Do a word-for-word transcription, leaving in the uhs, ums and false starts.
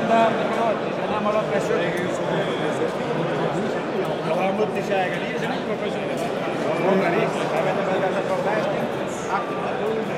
da Michelotti, ci andiamo all'occasione che io sono la multisega lì, se non professionale, non la lista, avete per casa per